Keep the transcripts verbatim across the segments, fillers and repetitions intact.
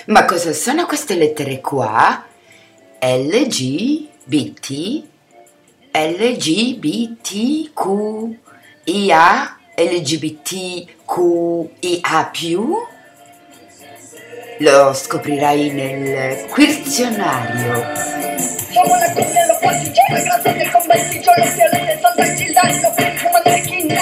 Ma cosa sono queste lettere qua? L G B T, L G B T Q I A, L G B T Q I A più? Lo scoprirai nel quizionario. Somos la cumbia, los pasillos, gracias del conventillo, los violetes son del Gildan, los fuman de esquina.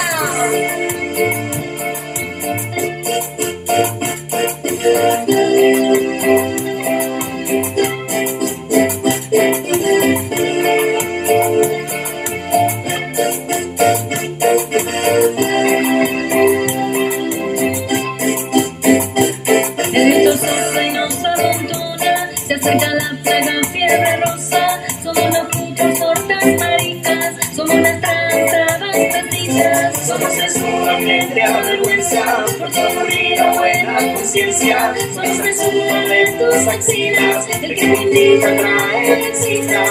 El viento sopla y nos abandona, se acerca la plaga, fiebre rosa. Somos los putos hortas maricas, somos las transavantes, somos sexualmente avergüenzados por todo ruido, buena conciencia. Somos presuros de tus axilas, el que te invita trae citas.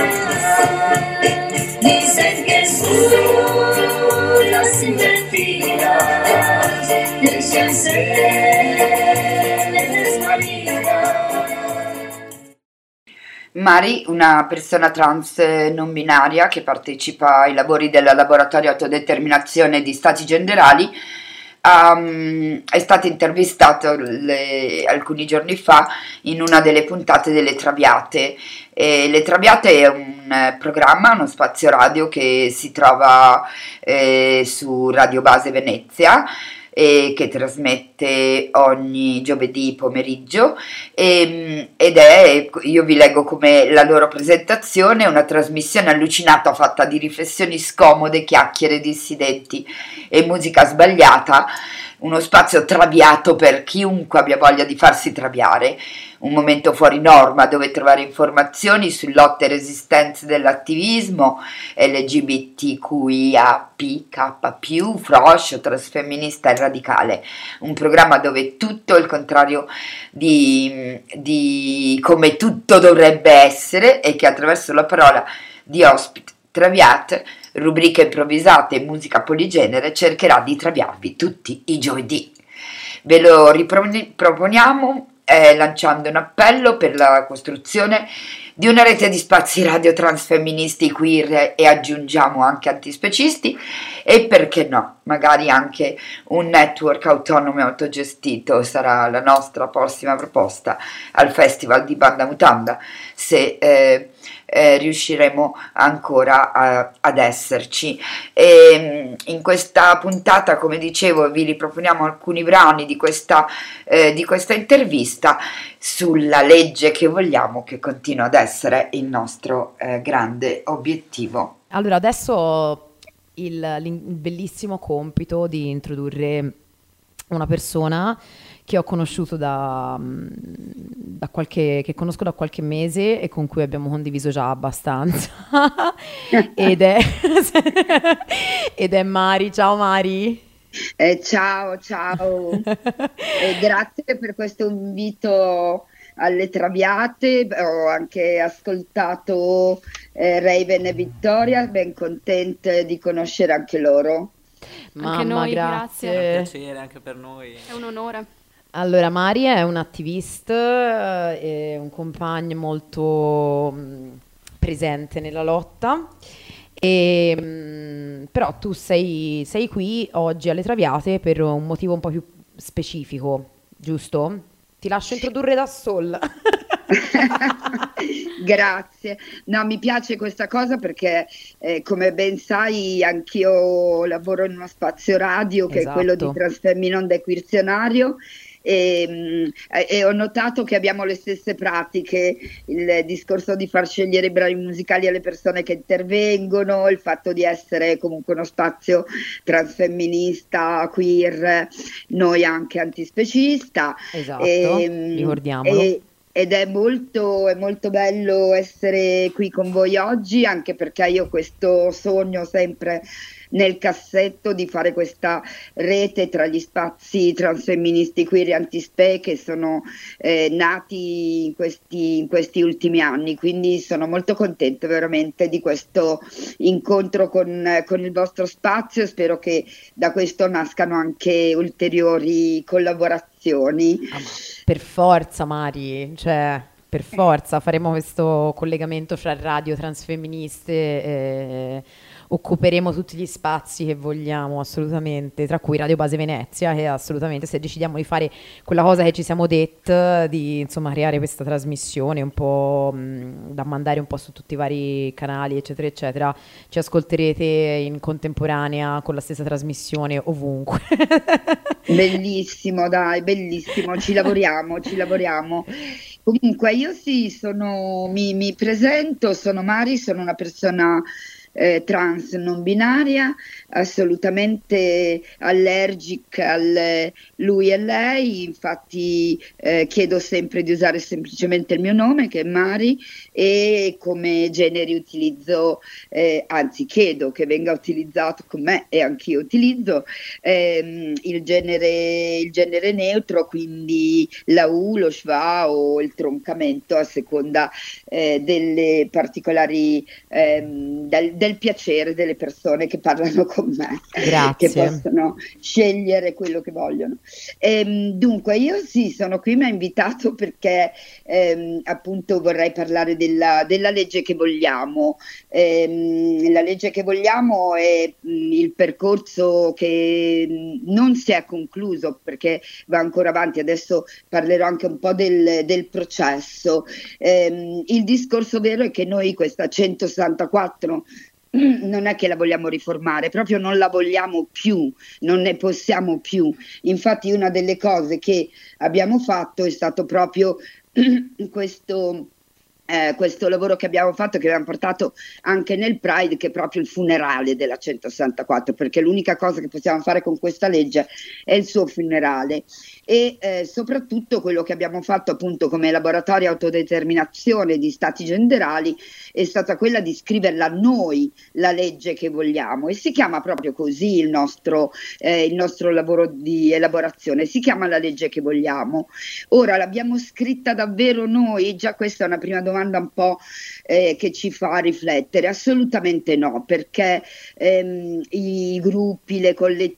Dicen que son las invertidas, el Janssen es marica. Mari, una persona trans non binaria che partecipa ai lavori del laboratorio autodeterminazione di stati generali, um, è stata intervistata le, alcuni giorni fa in una delle puntate delle Traviate. E Le Traviate è un eh, programma, uno spazio radio che si trova eh, su Radio Base Venezia, e che trasmette ogni giovedì pomeriggio e, ed è, io vi leggo come la loro presentazione, una trasmissione allucinata fatta di riflessioni scomode, chiacchiere dissidenti e musica sbagliata, uno spazio traviato per chiunque abbia voglia di farsi traviare, un momento fuori norma dove trovare informazioni su lotte e resistenze dell'attivismo L G B T Q I A P K più, froscio, trasfemminista e radicale, un programma dove tutto è il contrario di, di come tutto dovrebbe essere e che attraverso la parola di ospite traviate, rubriche improvvisate e musica poligenere cercherà di traviarvi tutti i giovedì. Ve lo riproponiamo eh, lanciando un appello per la costruzione di una rete di spazi radio transfemministi, queer e aggiungiamo anche antispecisti e perché no, magari anche un network autonomo e autogestito sarà la nostra prossima proposta al Festival di Banda Mutanda, se eh, eh, riusciremo ancora a, ad esserci. E, in questa puntata, come dicevo, vi riproponiamo alcuni brani di questa, eh, di questa intervista sulla legge che vogliamo che continua ad essere il nostro eh, grande obiettivo. Allora, adesso ho il, il bellissimo compito di introdurre una persona che ho conosciuto da, da qualche, che conosco da qualche mese e con cui abbiamo condiviso già abbastanza ed è ed è Mari. Ciao Mari. Eh, ciao, ciao. Eh, grazie per questo invito alle Traviate. Ho anche ascoltato eh, Raven e Vittoria, ben contenta di conoscere anche loro. Mamma, Anche noi, grazie. grazie. È un piacere anche per noi. È un onore. Allora, Mari è un attivista e un compagno molto mh, presente nella lotta. E, mh, però tu sei, sei qui oggi alle Traviate per un motivo un po' più specifico, giusto? Ti lascio introdurre da Sol. Grazie. No, mi piace questa cosa perché eh, come ben sai anch'io lavoro in uno spazio radio che Esatto. è quello di Transfemminonda e Queercionario. E, mh, e ho notato che abbiamo le stesse pratiche, il discorso di far scegliere i brani musicali alle persone che intervengono, il fatto di essere comunque uno spazio transfemminista, queer, noi anche antispecista. Esatto, E, ricordiamolo. e, ed è molto, è molto bello essere qui con voi oggi, anche perché io ho questo sogno sempre nel cassetto di fare questa rete tra gli spazi transfemministi queer e antispe che sono eh, nati in questi, in questi ultimi anni, quindi sono molto contenta veramente di questo incontro con, con il vostro spazio e spero che da questo nascano anche ulteriori collaborazioni informazioni. Ah, ma per forza, Mari, cioè per forza faremo questo collegamento fra radio transfemministe e occuperemo tutti gli spazi che vogliamo, assolutamente, tra cui Radio Base Venezia, che assolutamente, se decidiamo di fare quella cosa che ci siamo dette, di insomma creare questa trasmissione un po' mh, da mandare un po' su tutti i vari canali, eccetera, eccetera, ci ascolterete in contemporanea con la stessa trasmissione ovunque. Bellissimo, dai, bellissimo, ci lavoriamo, ci lavoriamo. Comunque io sì, sono, mi, mi presento, sono Mari, sono una persona eh, trans non binaria, assolutamente allergica al lui e lei, infatti eh, chiedo sempre di usare semplicemente il mio nome che è Mari, e come genere utilizzo, eh, anzi chiedo che venga utilizzato con me e anch'io utilizzo ehm, il genere, il genere neutro, quindi la U, lo schwa o il troncamento a seconda eh, delle particolari ehm, del, del piacere delle persone che parlano con me. Grazie. Che possono scegliere quello che vogliono. Ehm, dunque io sì, sono qui, mi ha invitato perché ehm, appunto vorrei parlare della, della legge che vogliamo. Ehm, la legge che vogliamo è mh, il percorso che mh, non si è concluso perché va ancora avanti. Adesso parlerò anche un po' del, del processo. Ehm, il discorso vero è che noi questa centosessantaquattro non è che la vogliamo riformare, proprio non la vogliamo più, non ne possiamo più. Infatti una delle cose che abbiamo fatto è stato proprio questo Eh, questo lavoro che abbiamo fatto, che abbiamo portato anche nel Pride, che è proprio il funerale della centosessantaquattro, perché l'unica cosa che possiamo fare con questa legge è il suo funerale. E eh, soprattutto quello che abbiamo fatto appunto come laboratorio autodeterminazione di stati genderali è stata quella di scriverla noi la legge che vogliamo, e si chiama proprio così il nostro, eh, il nostro lavoro di elaborazione, si chiama la legge che vogliamo. Ora l'abbiamo scritta davvero noi? Già questa è una prima domanda un po' eh, che ci fa riflettere. Assolutamente no, perché ehm, i gruppi, le collettive,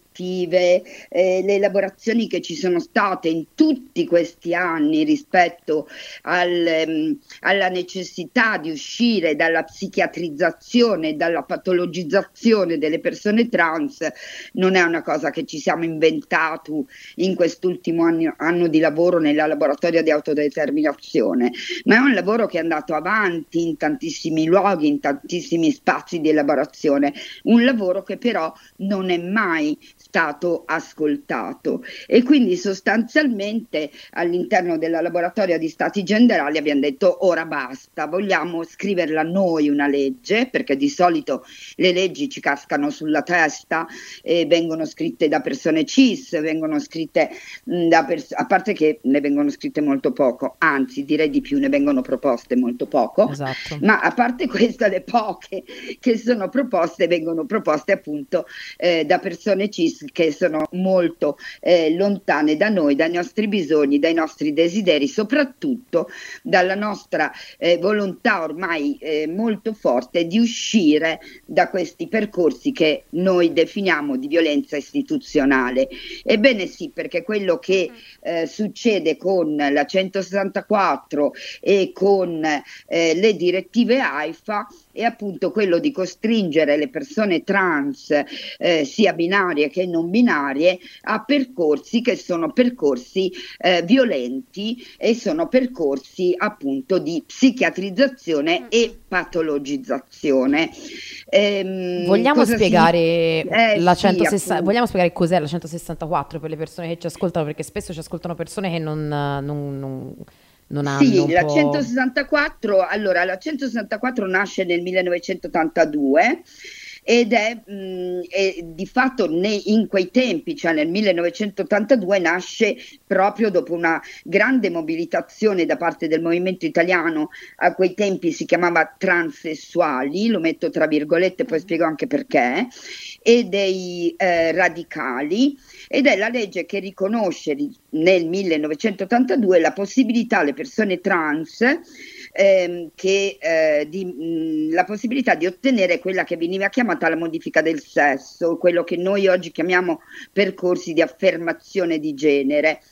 eh, le elaborazioni che ci sono state in tutti questi anni rispetto al, ehm, alla necessità di uscire dalla psichiatrizzazione, dalla patologizzazione delle persone trans, non è una cosa che ci siamo inventato in quest'ultimo anno, anno di lavoro nel laboratorio di autodeterminazione, ma è un lavoro che è andato avanti in tantissimi luoghi, in tantissimi spazi di elaborazione, un lavoro che però non è mai stato ascoltato, e quindi sostanzialmente all'interno della laboratorio di stati genderali abbiamo detto ora basta, vogliamo scriverla noi una legge, perché di solito le leggi ci cascano sulla testa e vengono scritte da persone cis, vengono scritte mh, da pers- a parte che ne vengono scritte molto poco, anzi direi di più, ne vengono proposte molto poco, Esatto. ma a parte questo le poche che sono proposte vengono proposte appunto eh, da persone cis che sono molto eh, lontane da noi, dai nostri bisogni, dai nostri desideri, soprattutto dalla nostra eh, volontà ormai eh, molto forte di uscire da questi percorsi che noi definiamo di violenza istituzionale. Ebbene sì, perché quello che eh, succede con la centosessantaquattro e con eh, le direttive AIFA è appunto quello di costringere le persone trans, eh, sia binarie che non binarie, a percorsi che sono percorsi eh, violenti e sono percorsi appunto di psichiatrizzazione e patologizzazione. Ehm, Vogliamo cosa spiegare si- eh, la sì, centosessanta appunto. vogliamo spiegare cos'è la centosessantaquattro per le persone che ci ascoltano, perché spesso ci ascoltano persone che non, non, non, non hanno Sì, un la po'... centosessantaquattro, allora la centosessantaquattro nasce nel millenovecentottantadue ed è, mh, è di fatto ne- in quei tempi, cioè nel millenovecentottantadue, nasce proprio dopo una grande mobilitazione da parte del movimento italiano, a quei tempi si chiamava transessuali, lo metto tra virgolette, poi spiego anche perché, e dei eh, radicali, ed è la legge che riconosce ri- nel millenovecentottantadue la possibilità alle persone trans ehm, che, eh, di, mh, la possibilità di ottenere quella che veniva chiamata la modifica del sesso, quello che noi oggi chiamiamo percorsi di affermazione di genere.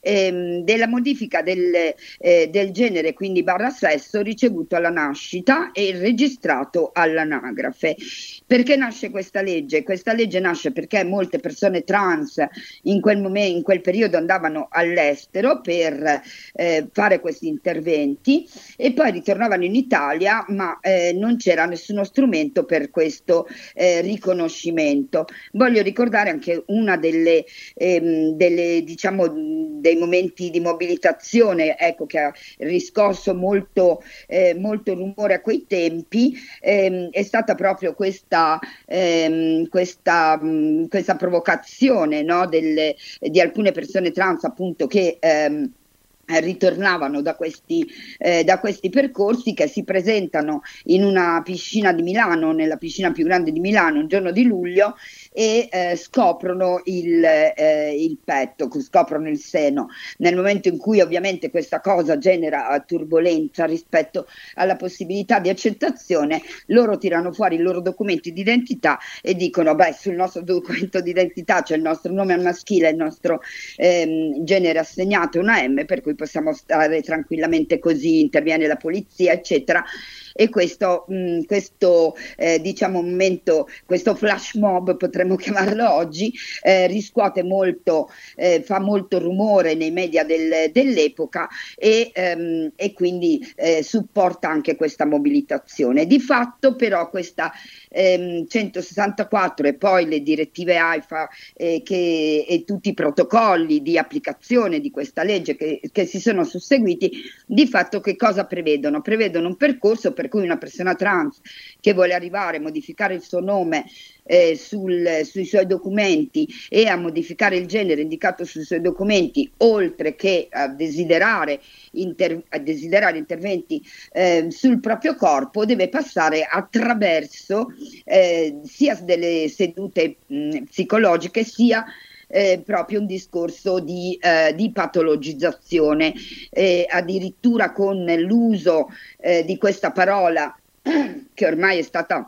ehm, della modifica del, eh, del genere, quindi barra sesso, ricevuto alla nascita e registrato all'anagrafe. Perché nasce questa legge? Questa legge nasce perché molte persone trans in quel momento, in quel periodo andavano all'estero per eh, fare questi interventi e poi ritornavano in Italia, ma eh, non c'era nessuno strumento per questo eh, riconoscimento. Voglio ricordare anche una delle, ehm, delle diciamo dei momenti di mobilitazione, ecco, che ha riscosso molto, eh, molto rumore a quei tempi, ehm, è stata proprio questa, ehm, questa, mh, questa provocazione, no, delle, di alcune persone trans, appunto, che ehm, ritornavano da questi, eh, da questi percorsi, che si presentano in una piscina di Milano, nella piscina più grande di Milano, un giorno di luglio, e eh, scoprono il, eh, il petto, scoprono il seno. Nel momento in cui ovviamente questa cosa genera turbolenza rispetto alla possibilità di accettazione, loro tirano fuori i loro documenti di identità e dicono: beh, sul nostro documento di identità c'è il nostro nome al maschile, il nostro ehm, genere assegnato, una M, per cui possiamo stare tranquillamente così. Interviene la polizia, eccetera. E questo, mh, questo eh, diciamo momento, questo flash mob, potremmo chiamarlo oggi, eh, riscuote molto, eh, fa molto rumore nei media del, dell'epoca e, ehm, e quindi eh, supporta anche questa mobilitazione. Di fatto però questa ehm, centosessantaquattro e poi le direttive AIFA eh, che, e tutti i protocolli di applicazione di questa legge che, che si sono susseguiti, di fatto che cosa prevedono? Prevedono un percorso per cui una persona trans che vuole arrivare a modificare il suo nome eh, sul, sui suoi documenti e a modificare il genere indicato sui suoi documenti, oltre che a desiderare, inter, a desiderare interventi eh, sul proprio corpo, deve passare attraverso eh, sia delle sedute mh, psicologiche, sia Eh, proprio un discorso di, eh, di patologizzazione, eh, addirittura con l'uso eh, di questa parola che ormai è stata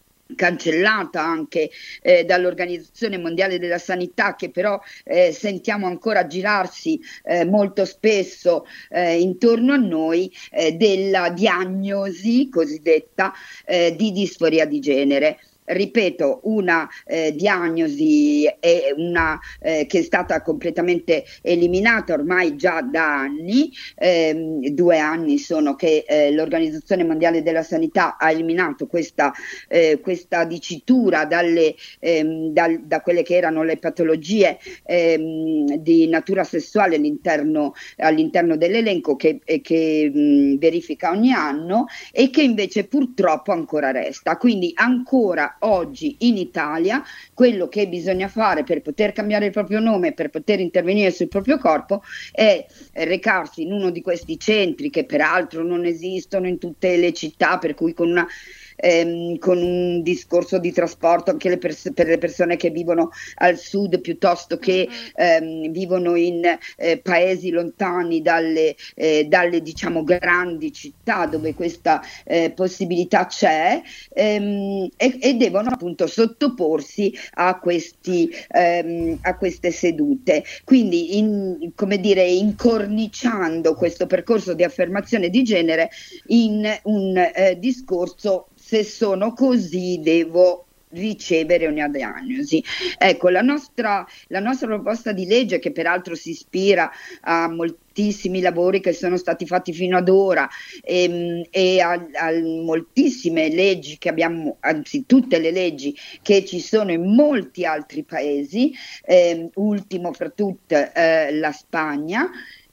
cancellata anche eh, dall'Organizzazione Mondiale della Sanità, che però eh, sentiamo ancora girarsi eh, molto spesso eh, intorno a noi, eh, della diagnosi cosiddetta eh, di disforia di genere. Ripeto, una eh, diagnosi è una, eh, che è stata completamente eliminata ormai già da anni, eh, due anni sono che eh, l'Organizzazione Mondiale della Sanità ha eliminato questa, eh, questa dicitura dalle, ehm, dal, da quelle che erano le patologie ehm, di natura sessuale all'interno, all'interno dell'elenco che, eh, che mh, verifica ogni anno, e che invece purtroppo ancora resta. Quindi ancora oggi in Italia quello che bisogna fare per poter cambiare il proprio nome, per poter intervenire sul proprio corpo, è recarsi in uno di questi centri, che peraltro non esistono in tutte le città, per cui con una Ehm, con un discorso di trasporto anche le pers- per le persone che vivono al sud, piuttosto che ehm, vivono in eh, paesi lontani dalle, eh, dalle diciamo grandi città dove questa eh, possibilità c'è, ehm, e, e devono appunto sottoporsi a, questi, ehm, a queste sedute. Quindi in, come dire, incorniciando questo percorso di affermazione di genere in un eh, discorso: se sono così devo ricevere una diagnosi. Ecco, la nostra, la nostra proposta di legge, che peraltro si ispira a moltissimi lavori che sono stati fatti fino ad ora ehm, e a, a moltissime leggi che abbiamo, anzi tutte le leggi che ci sono in molti altri paesi, ehm, ultimo fra tutte eh, la Spagna.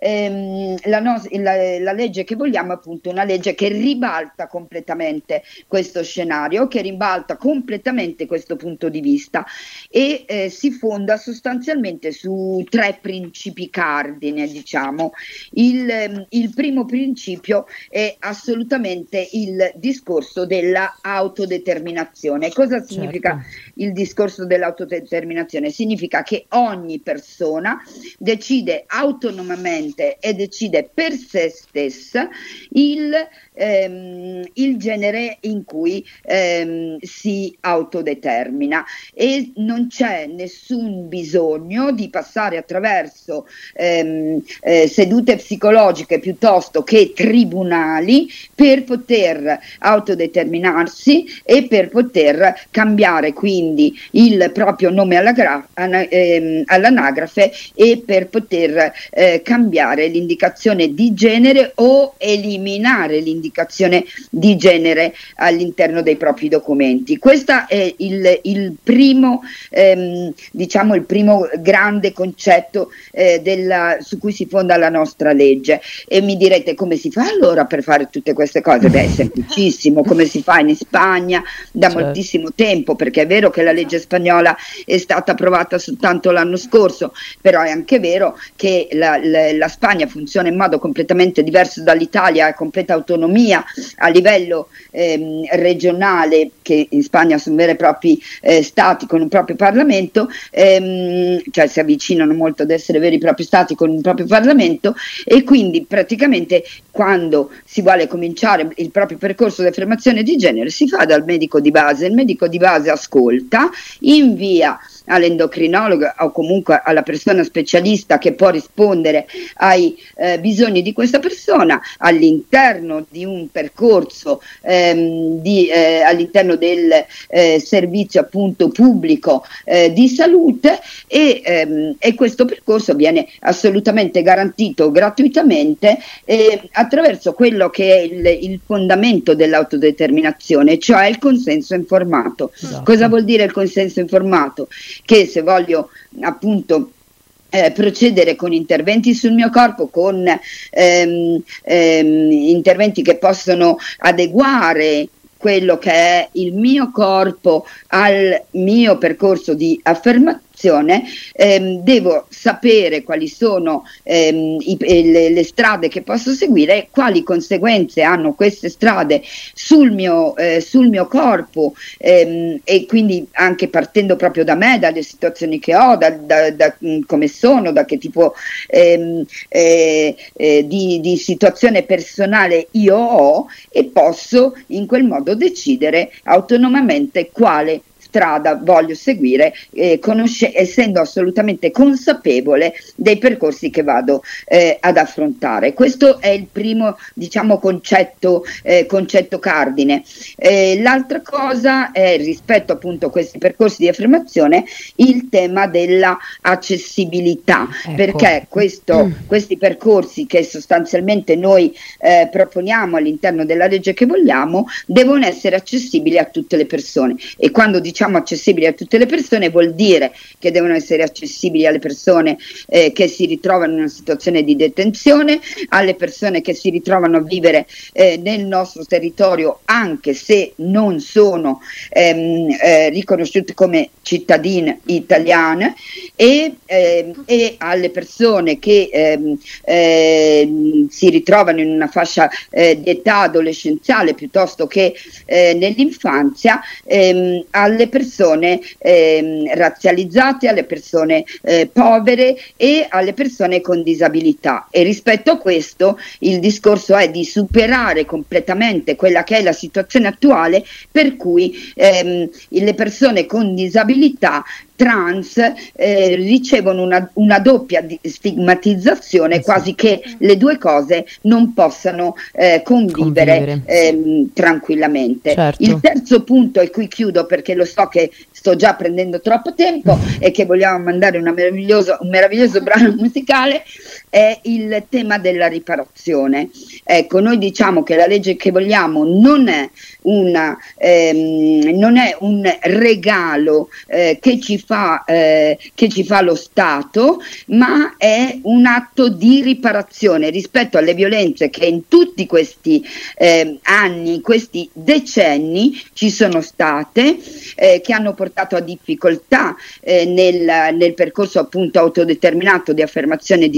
Ehm, la, nos- la, la legge che vogliamo è appunto una legge che ribalta completamente questo scenario, che ribalta completamente questo punto di vista e eh, si fonda sostanzialmente su tre principi cardine, diciamo. Il, ehm, il primo principio è assolutamente il discorso della autodeterminazione. Cosa significa Certo. il discorso dell'autodeterminazione? Significa che ogni persona decide autonomamente liberamente e decide per se stessa il, ehm, il genere in cui ehm, si autodetermina, e non c'è nessun bisogno di passare attraverso ehm, eh, sedute psicologiche piuttosto che tribunali per poter autodeterminarsi e per poter cambiare quindi il proprio nome alla gra- ana- ehm, all'anagrafe, e per poter eh, cambiare l'indicazione di genere o eliminare l'indicazione di genere all'interno dei propri documenti. Questo è il, il primo, ehm, diciamo, il primo grande concetto eh, della, su cui si fonda la nostra legge. E mi direte, come si fa allora per fare tutte queste cose? Beh, è semplicissimo, come si fa in Spagna da Certo. moltissimo tempo, perché è vero che la legge spagnola è stata approvata soltanto l'anno scorso, però è anche vero che la, la, la Spagna funziona in modo completamente diverso dall'Italia, ha completa autonomia a livello ehm, regionale, che in Spagna sono veri e propri eh, stati con un proprio Parlamento, ehm, cioè si avvicinano molto ad essere veri e propri stati con un proprio Parlamento, e quindi praticamente quando si vuole cominciare il proprio percorso di affermazione di genere si fa dal medico di base. Il medico di base ascolta, invia all'endocrinologo o comunque alla persona specialista che può rispondere ai eh, bisogni di questa persona all'interno di un percorso ehm, di, eh, all'interno del eh, servizio appunto pubblico eh, di salute, e, ehm, e questo percorso viene assolutamente garantito gratuitamente eh, attraverso quello che è il, il fondamento dell'autodeterminazione, cioè il consenso informato. Esatto. Cosa vuol dire il consenso informato? Che se voglio appunto Eh, procedere con interventi sul mio corpo, con ehm, ehm, interventi che possono adeguare quello che è il mio corpo al mio percorso di affermazione, ehm, devo sapere quali sono ehm, i, le, le strade che posso seguire, quali conseguenze hanno queste strade sul mio, eh, sul mio corpo, ehm, e quindi anche partendo proprio da me, dalle situazioni che ho, da, da, da mh, come sono, da che tipo ehm, eh, eh, di, di situazione personale io ho, e posso in quel modo decidere autonomamente quale strada voglio seguire, eh, conosce- essendo assolutamente consapevole dei percorsi che vado eh, ad affrontare. Questo è il primo, diciamo, concetto, eh, concetto cardine. Eh, l'altra cosa è, rispetto appunto a questi percorsi di affermazione, il tema della accessibilità, Ecco. perché questo, questi percorsi che sostanzialmente noi eh, proponiamo all'interno della legge che vogliamo devono essere accessibili a tutte le persone, e quando diciamo accessibili a tutte le persone vuol dire che devono essere accessibili alle persone eh, che si ritrovano in una situazione di detenzione, alle persone che si ritrovano a vivere eh, nel nostro territorio anche se non sono ehm, eh, riconosciute come cittadine italiane, e, ehm, e alle persone che ehm, ehm, si ritrovano in una fascia eh, di età adolescenziale piuttosto che eh, nell'infanzia, ehm, alle persone ehm, razzializzate, alle persone eh, povere e alle persone con disabilità. E rispetto a questo il discorso è di superare completamente quella che è la situazione attuale, per cui ehm, le persone con disabilità trans eh, ricevono una, una doppia di stigmatizzazione, quasi che le due cose non possano eh, convivere, Convivere. ehm, tranquillamente. Certo. Il terzo punto, e qui chiudo perché lo so che sto già prendendo troppo tempo e che vogliamo mandare una meraviglioso, un meraviglioso brano musicale, è il tema della riparazione. Ecco, noi diciamo che la legge che vogliamo non è, una, ehm, non è un regalo eh, che ci fa, eh, che ci fa lo Stato, ma è un atto di riparazione rispetto alle violenze che in tutti questi eh, anni, questi decenni ci sono state, eh, che hanno portato a difficoltà eh, nel, nel percorso appunto autodeterminato di affermazione di genere,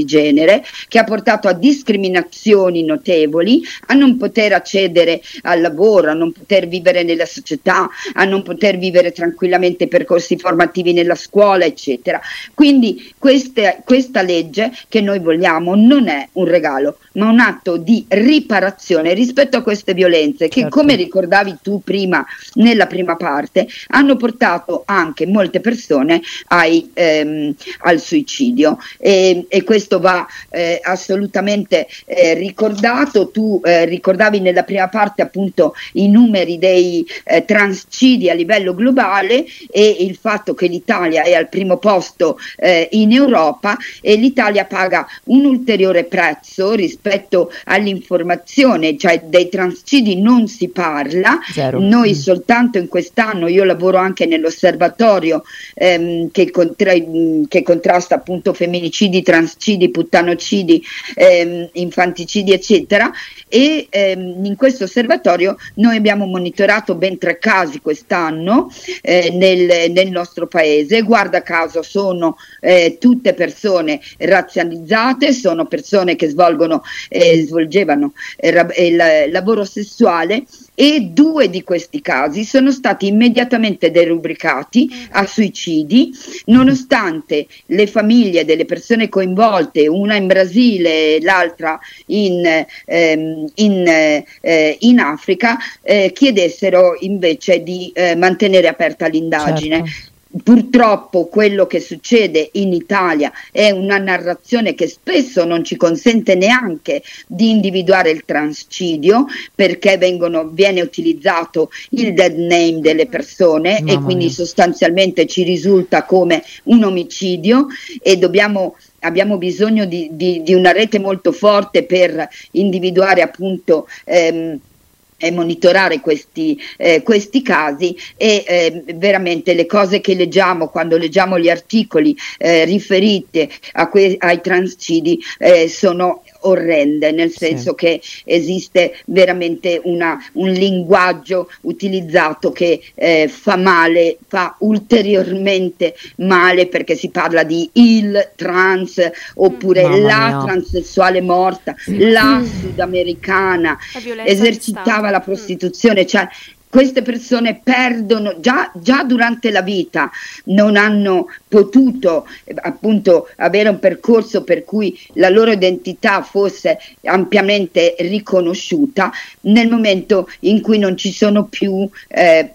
genere, che ha portato a discriminazioni notevoli, a non poter accedere al lavoro, a non poter vivere nella società, a non poter vivere tranquillamente percorsi formativi nella scuola, eccetera. Quindi queste, questa legge che noi vogliamo non è un regalo, ma un atto di riparazione rispetto a queste violenze che, certo, come ricordavi tu prima nella prima parte, hanno portato anche molte persone ai, ehm, al suicidio, e, e questo va eh, assolutamente eh, ricordato. Tu eh, ricordavi nella prima parte appunto i numeri dei eh, transcidi a livello globale e il fatto che l'Italia è al primo posto eh, in Europa, e l'Italia paga un ulteriore prezzo rispetto all'informazione, cioè dei transcidi non si parla. zero. Noi Mm. soltanto in quest'anno, io lavoro anche nell'osservatorio ehm, che, contra- che contrasta appunto femminicidi, transcidi, puttanocidi, ehm, infanticidi eccetera, e ehm, in questo osservatorio noi abbiamo monitorato ben tre casi quest'anno eh, nel, nel nostro paese. Guarda caso sono eh, tutte persone razzializzate, sono persone che svolgono eh, svolgevano eh, ra- il lavoro sessuale, e due di questi casi sono stati immediatamente derubricati a suicidi, nonostante le famiglie delle persone coinvolte, una in Brasile e l'altra in, ehm, in, eh, in Africa, eh, chiedessero invece di eh, mantenere aperta l'indagine. Certo. Purtroppo quello che succede in Italia è una narrazione che spesso non ci consente neanche di individuare il transcidio, perché vengono, viene utilizzato il dead name delle persone, Mamma e quindi mia. sostanzialmente ci risulta come un omicidio, e dobbiamo abbiamo bisogno di, di, di una rete molto forte per individuare appunto ehm, e monitorare questi, eh, questi casi, e eh, veramente le cose che leggiamo quando leggiamo gli articoli eh, riferiti a que- ai transcidi eh, sono orrende, nel senso Sì. che esiste veramente una, un linguaggio utilizzato che eh, fa male, fa ulteriormente male, perché si parla di il trans, oppure Mamma la mia. transessuale morta, la sudamericana, La violenza di esercitava Stato. la prostituzione, cioè queste persone perdono già, già durante la vita, non hanno potuto eh, appunto avere un percorso per cui la loro identità fosse ampiamente riconosciuta. Nel momento in cui non ci sono più eh,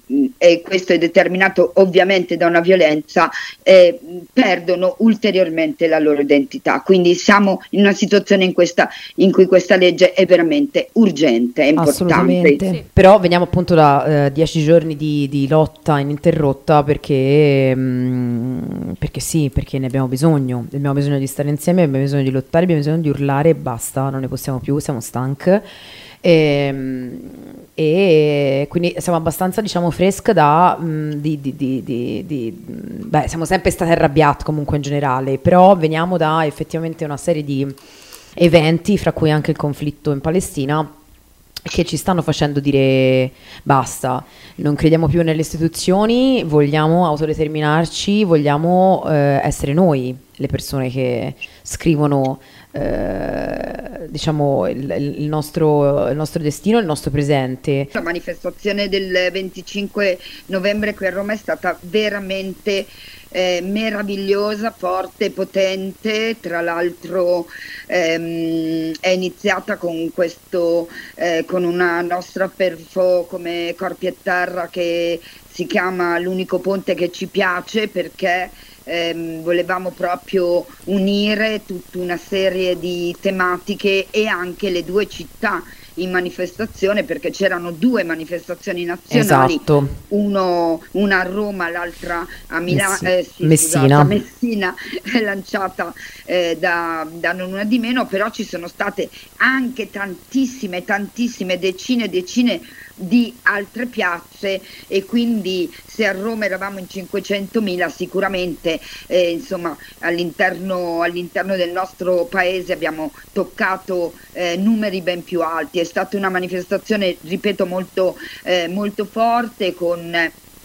e questo è determinato ovviamente da una violenza, eh, perdono ulteriormente la loro identità. Quindi siamo in una situazione in, questa, in cui questa legge è veramente urgente, è importante. Assolutamente. Sì. Però veniamo appunto da eh, dieci giorni di, di lotta ininterrotta, perché, mm, perché sì, perché ne abbiamo bisogno. Abbiamo bisogno di stare insieme, abbiamo bisogno di lottare, abbiamo bisogno di urlare e basta, non ne possiamo più, siamo stanche. E, e quindi siamo abbastanza, diciamo, fresche da mm, di, di, di, di, di- beh, siamo sempre state arrabbiate comunque in generale, però veniamo da effettivamente una serie di eventi, fra cui anche il conflitto in Palestina, che ci stanno facendo dire basta, non crediamo più nelle istituzioni, vogliamo autodeterminarci, vogliamo eh, essere noi le persone che scrivono eh, diciamo il, il nostro, il nostro destino, il nostro presente. La manifestazione del venticinque novembre qui a Roma è stata veramente eh, meravigliosa, forte, potente. Tra l'altro ehm, è iniziata con questo eh, con una nostra perfo come Corpi e Terra, che si chiama L'unico ponte che ci piace, perché ehm, volevamo proprio unire tutta una serie di tematiche e anche le due città in manifestazione, perché c'erano due manifestazioni nazionali, Esatto. uno, una a Roma, l'altra a Milano, Messi- eh, sì, Messina. scusate, a Messina, lanciata eh, da, da Non Una di Meno. Però ci sono state anche tantissime, tantissime, decine e decine di altre piazze, e quindi se a Roma eravamo in cinquecentomila, sicuramente eh, insomma all'interno, all'interno del nostro paese abbiamo toccato eh, numeri ben più alti. È stata una manifestazione, ripeto, molto, eh, molto forte, con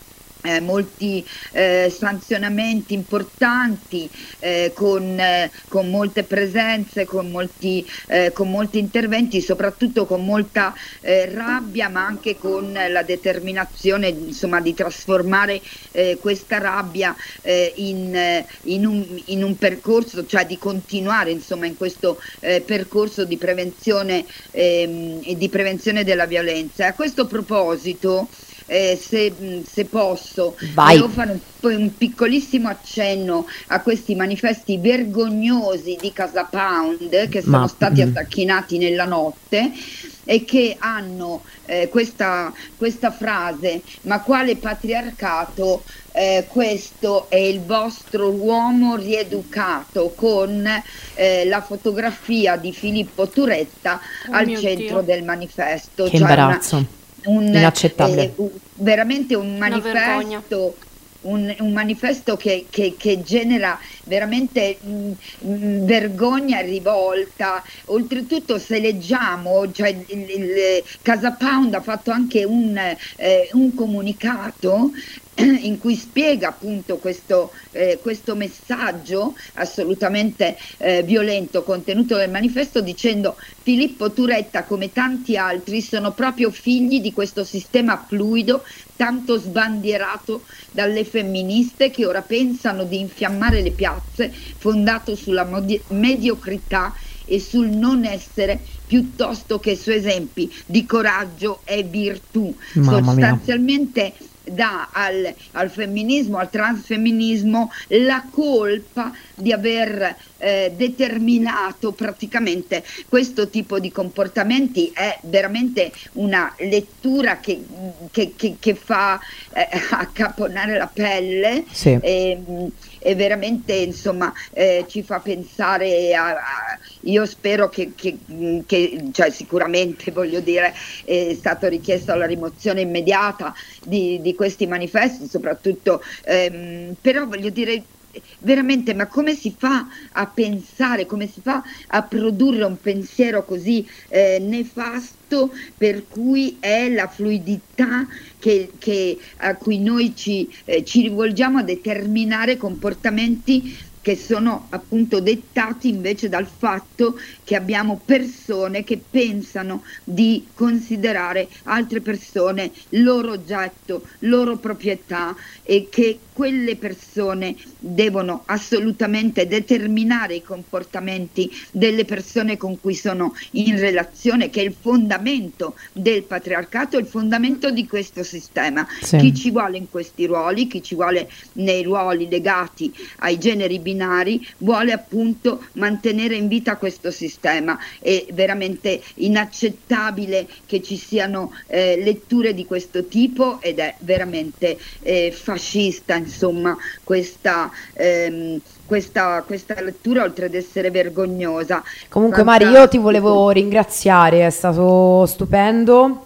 Eh, molti eh, sanzionamenti importanti, eh, con, eh, con molte presenze, con molti, eh, con molti interventi, soprattutto con molta eh, rabbia, ma anche con la determinazione, insomma, di trasformare eh, questa rabbia eh, in, eh, in, un, in un percorso, cioè di continuare, insomma, in questo eh, percorso di prevenzione ehm, e di prevenzione della violenza. A questo proposito, Eh, se, se posso, Vai. devo fare un, un piccolissimo accenno a questi manifesti vergognosi di Casa Pound che sono Ma- stati mm. attacchinati nella notte e che hanno eh, questa, questa frase: ma quale patriarcato, eh, questo è il vostro uomo rieducato, con eh, la fotografia di Filippo Turetta Oh al mio centro Dio. del manifesto. Che Cioè una- imbarazzo. un, Inaccettabile. eh, un- veramente un Una vergogna. manifesto un, un manifesto che, che- che genera veramente mh, mh, vergogna e rivolta. Oltretutto, se leggiamo, cioè, il, il- Casa Pound ha fatto anche un, eh, un comunicato in cui spiega appunto questo, eh, questo messaggio assolutamente eh, violento contenuto nel manifesto, dicendo: Filippo Turetta, come tanti altri, sono proprio figli di questo sistema fluido tanto sbandierato dalle femministe, che ora pensano di infiammare le piazze, fondato sulla modi- mediocrità e sul non essere, piuttosto che su esempi di coraggio e virtù. Mamma mia. Sostanzialmente dà al, al femminismo, al transfemminismo, la colpa di aver eh, determinato praticamente questo tipo di comportamenti. È veramente una lettura che, che, che, che fa eh, accapponare la pelle. Sì. E, e veramente, insomma, eh, ci fa pensare a, a- io spero che, che- che, cioè, sicuramente, voglio dire, è stata richiesta la rimozione immediata di, di questi manifesti, soprattutto, ehm, però voglio dire veramente, ma come si fa a pensare, come si fa a produrre un pensiero così eh, nefasto, per cui è la fluidità che, che- a cui noi ci, eh, ci rivolgiamo a determinare comportamenti che sono appunto dettati invece dal fatto che abbiamo persone che pensano di considerare altre persone loro oggetto, loro proprietà, e che quelle persone devono assolutamente determinare i comportamenti delle persone con cui sono in relazione, che è il fondamento del patriarcato, il fondamento di questo sistema. Sì. Chi ci vuole in questi ruoli, chi ci vuole nei ruoli legati ai generi binari, vuole appunto mantenere in vita questo sistema. È veramente inaccettabile che ci siano eh, letture di questo tipo, ed è veramente eh, fascista, insomma, questa, ehm, questa, questa lettura, oltre ad essere vergognosa. Comunque Mari, io ti Fantastico. volevo ringraziare, è stato stupendo.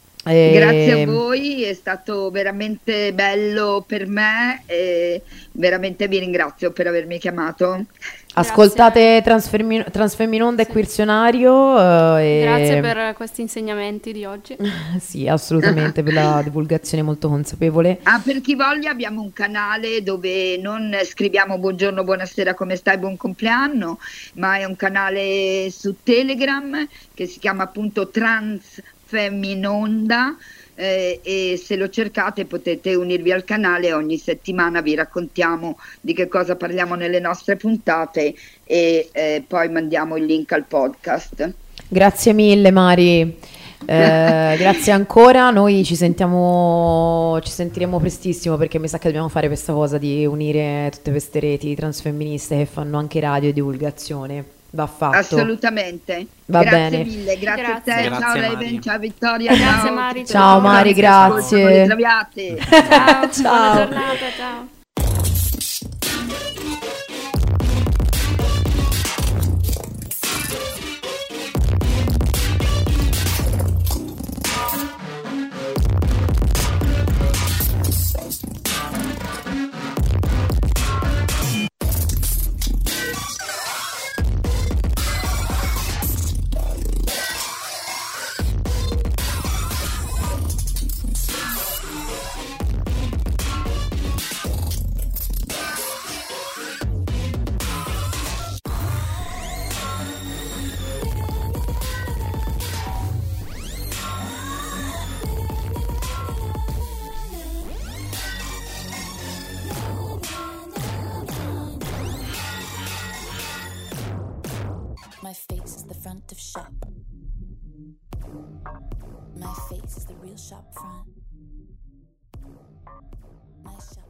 E- Grazie a voi, è stato veramente bello per me e veramente vi ringrazio per avermi chiamato. Ascoltate Transfermi- Transfemminonda e Querzionario. eh, e- Grazie per questi insegnamenti di oggi. Sì, assolutamente, per la divulgazione molto consapevole. Ah, per chi voglia, abbiamo un canale dove non scriviamo buongiorno, buonasera, come stai, buon compleanno, ma è un canale su Telegram che si chiama appunto Transfemminonda. Eh, e se lo cercate potete unirvi al canale. Ogni settimana vi raccontiamo di che cosa parliamo nelle nostre puntate e eh, poi mandiamo il link al podcast. Grazie mille Mari. Eh, grazie ancora. Noi ci sentiamo, ci sentiremo prestissimo, perché mi sa che dobbiamo fare questa cosa di unire tutte queste reti transfemministe che fanno anche radio e divulgazione. Va fatto. Assolutamente. Va Grazie bene. mille, grazie, Grazie. a te, Grazie, ciao Mari. Raven, ciao Vittoria, Grazie, ciao, Mari, tutte ciao le Mari, che grazie. ascoltano le traviate. Ciao, Ciao. buona giornata, ciao. My face is the real shop front. My shop.